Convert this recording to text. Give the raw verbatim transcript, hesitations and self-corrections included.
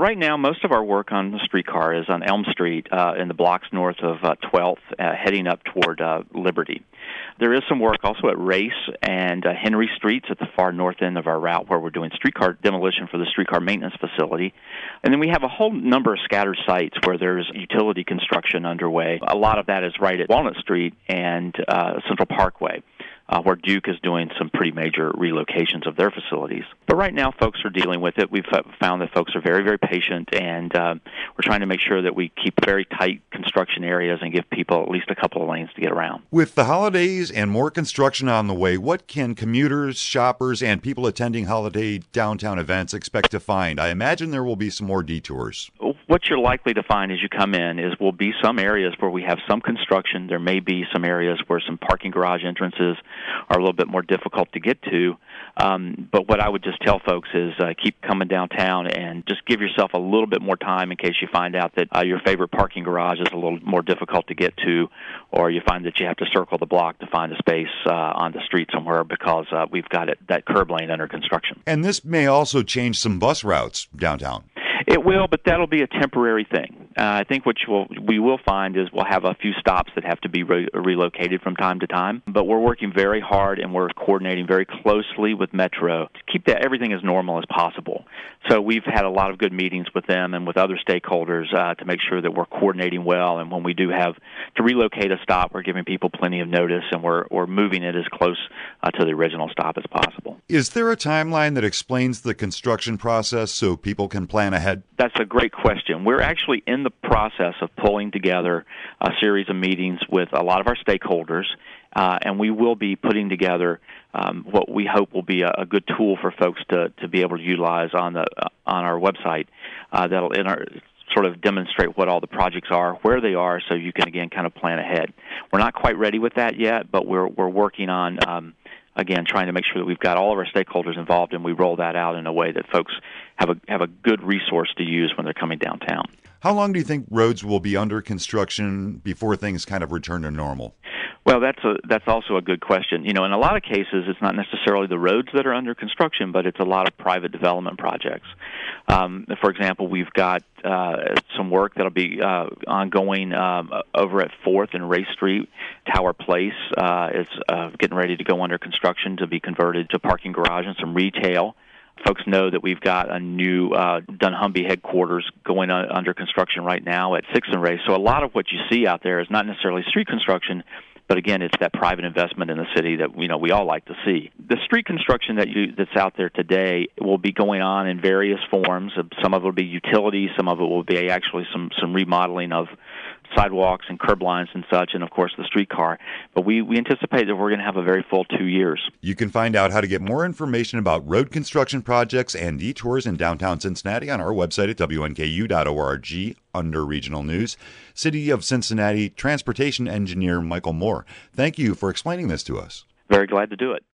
right now, most of our work on the streetcar is on Elm Street uh, in the blocks north of uh, twelfth, uh, heading up toward uh, Liberty. There is some work also at Race and uh, Henry Streets at the far north end of our route where we're doing streetcar demolition for the streetcar maintenance facility. And then we have a whole number of scattered sites where there's utility construction underway. A lot of that is right at Walnut Street and uh, Central Parkway, Uh, where Duke is doing some pretty major relocations of their facilities. But right now, folks are dealing with it. We've found that folks are very, very patient, and uh, we're trying to make sure that we keep very tight construction areas and give people at least a couple of lanes to get around. With the holidays and more construction on the way, what can commuters, shoppers, and people attending holiday downtown events expect to find? I imagine there will be some more detours. What you're likely to find as you come in is will be some areas where we have some construction. There may be some areas where some parking garage entrances are a little bit more difficult to get to. Um, but what I would just tell folks is uh, keep coming downtown and just give yourself a little bit more time in case you find out that uh, your favorite parking garage is a little more difficult to get to, or you find that you have to circle the block to find a space uh, on the street somewhere because uh, we've got it, that curb lane under construction. And this may also change some bus routes downtown. It will, but that'll be a temporary thing. Uh, I think what you will, we will find is we'll have a few stops that have to be re- relocated from time to time. But we're working very hard and we're coordinating very closely with Metro to keep that everything as normal as possible. So we've had a lot of good meetings with them and with other stakeholders uh, to make sure that we're coordinating well. And when we do have to relocate a stop, we're giving people plenty of notice and we're we're moving it as close uh, to the original stop as possible. Is there a timeline that explains the construction process so people can plan ahead? That's a great question. We're actually in the process of pulling together a series of meetings with a lot of our stakeholders, uh, and we will be putting together um, what we hope will be a, a good tool for folks to, to be able to utilize on the uh, on our website uh, that'll in our, sort of demonstrate what all the projects are, where they are, so you can, again, kind of plan ahead. We're not quite ready with that yet, but we're we're working on um, again, trying to make sure that we've got all of our stakeholders involved and we roll that out in a way that folks have a have a good resource to use when they're coming downtown. How long do you think roads will be under construction before things kind of return to normal? Well, that's a that's also a good question. You know, in a lot of cases, it's not necessarily the roads that are under construction, but it's a lot of private development projects. Um, for example, we've got uh, some work that'll be uh, ongoing um, over at fourth and Race Street. Tower Place uh, is uh, getting ready to go under construction to be converted to parking garage and some retail. Folks know that we've got a new uh, dunnhumby headquarters going on, under construction right now at sixth and Race. So a lot of what you see out there is not necessarily street construction, but again, it's that private investment in the city that you know we all like to see. The street construction that you that's out there today will be going on in various forms. Some of it will be utilities, some of it will be actually some some remodeling of sidewalks and curb lines and such, and of course the streetcar. But we, we anticipate that we're going to have a very full two years. You can find out how to get more information about road construction projects and detours in downtown Cincinnati on our website at W N K U dot org under Regional News. City of Cincinnati Transportation Engineer Michael Moore, thank you for explaining this to us. Very glad to do it.